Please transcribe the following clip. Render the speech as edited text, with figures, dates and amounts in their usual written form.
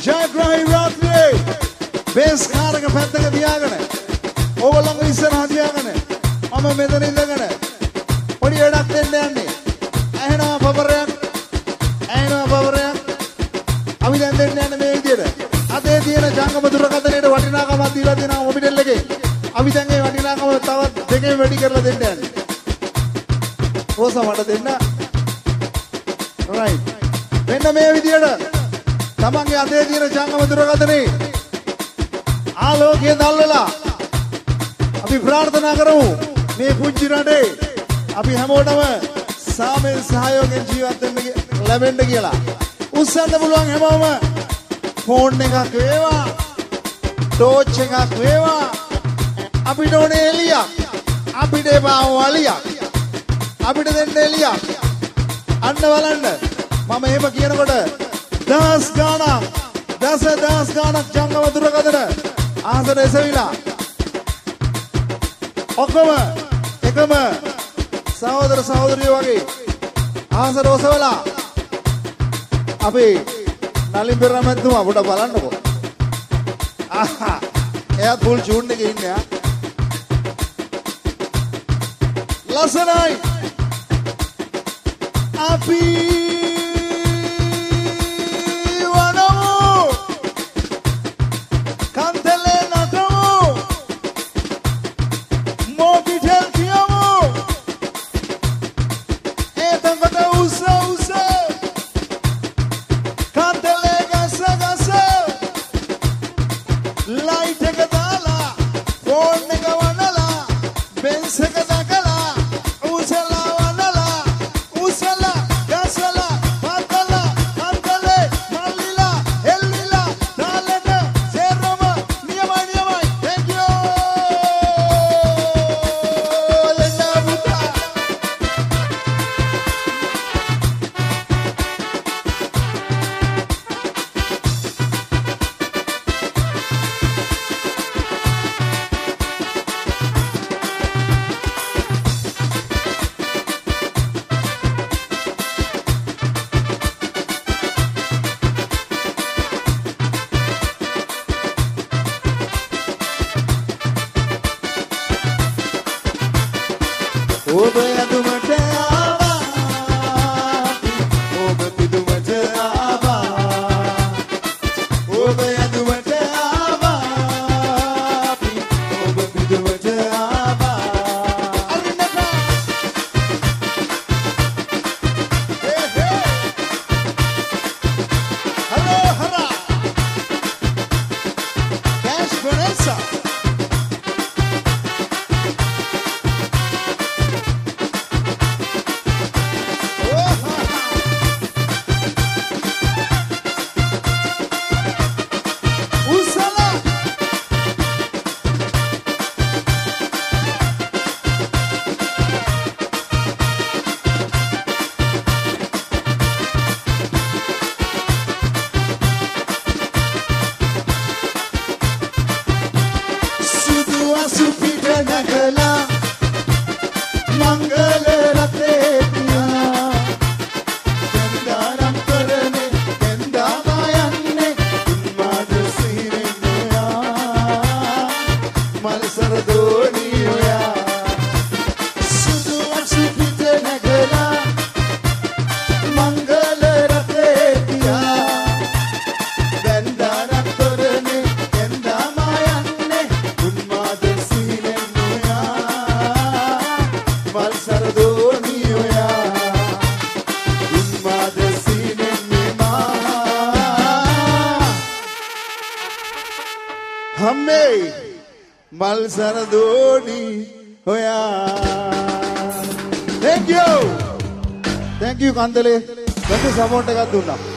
ජයග්‍රාහී රාත්‍රියේ බේස් කාරක පැත්තක තියාගෙන ඕගොල්ලෝ ඉස්සරහ තියාගෙන මම මෙතන ඉඳගෙන පොඩි වැඩක් දෙන්න යන්නේ. ඇහෙනවා පවරයක්. අපි දැන් දෙන්න යන්නේ මේ විදියට. අතේ තියෙන ජංගම දුරකථනයේ වටිනාකමක් දීලා දෙනවා මොබිටෙල් එකේ. අපි දැන් ඒ වටිනාකම තවත් දෙකෙන් වැඩි කරලා දෙන්න යන්නේ. රෝසා මට දෙන්න. right. මෙන්න මේ විදියට තමන්ගේ අතේ තියෙන ජංගම දුරකථනයේ ආලෝකය දැල්වලා අපි ප්‍රාර්ථනා කරමු මේ පුංචි රටේ අපි හැමෝටම සාමයෙන් සහයෝගයෙන් ජීවත් වෙන්න ලැබෙන්න කියලා. උස්සන්න පුළුවන් හැමෝම ෆෝන් එකක් වේවා ටෝච් එකක් වේවා අපිට ඕනේ එළියක් අපිට එපා වලියක් අපිට දෙන්න එළියක් අන්න බලන්න මම එහෙම කියනකොට දහස් ගාණක් දහස් ගාණක් ජංගම දුරකථන ආසන එසවිලා ඔක්කොම එකම සහෝදර සහෝදරියෝ වගේ ආසන ඔසවලා අපි නලින් පෙරමැතිතුමා පොඩ බලන්නකෝ. ආහා එයා ෆුල් චූන් එකේ ඉන්නේ ආ. ලස්සනයි. අපි Thank you, Kandale. Thank you, support.